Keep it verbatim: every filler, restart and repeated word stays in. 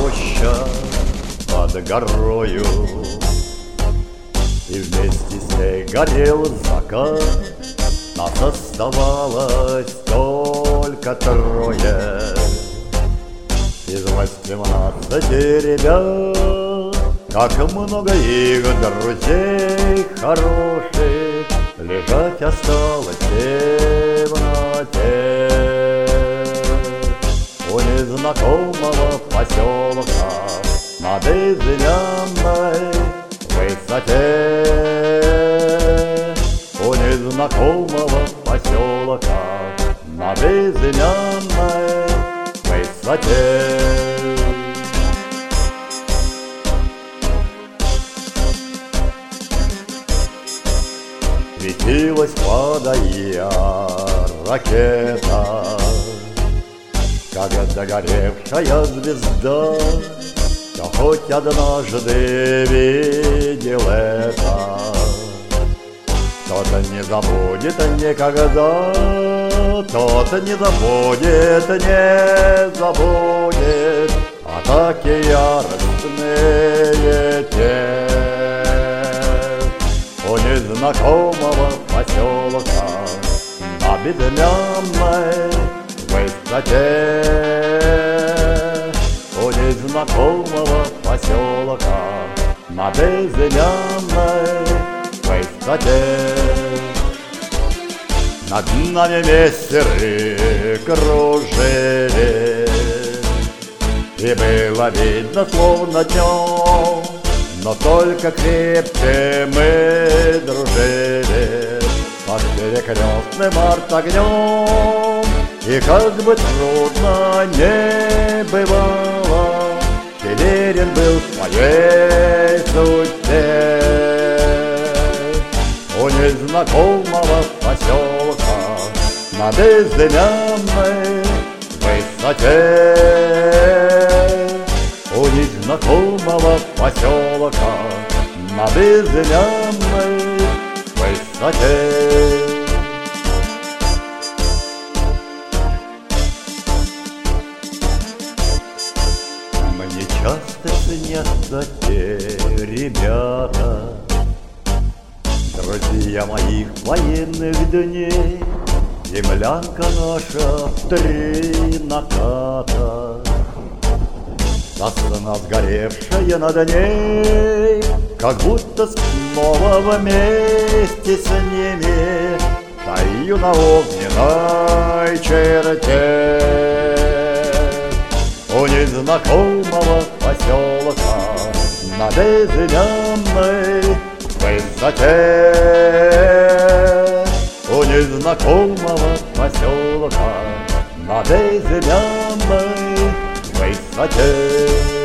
роща под горою, и вместе с ней горел закат. Нас оставалось только трое из восемнадцати ребят. Как много их друзей хороших лежать осталось в темноте у незнакомого поселка на безымянной высоте. У незнакомого поселка на безымянной высоте. Светилась падая ракета, как догоревшая звезда. Кто хоть однажды видел это, тот не забудет никогда, тот не забудет, не забудет атаки яростные те. У незнакомого поселка на безымянной высоте. У незнакомого поселка на безымянной высоте. Над нами мессеры кружили, и было видно, словно днем, но только крепче мы дружили под перекрестным артогнем. И как бы трудно не бывало, Пелерин был в своей судьбе. У незнакомого поселка на безымянной высоте. У незнакомого поселка на безымянной высоте. Мне часто снятся те ребята, друзья моих военных дней. Землянка наша в три наката, сосна сгоревшая над ней, как будто снова вместе с ними стою на огненной черте. У незнакомого поселка на безымянной высоте. У незнакомого поселка на безымянной высоте.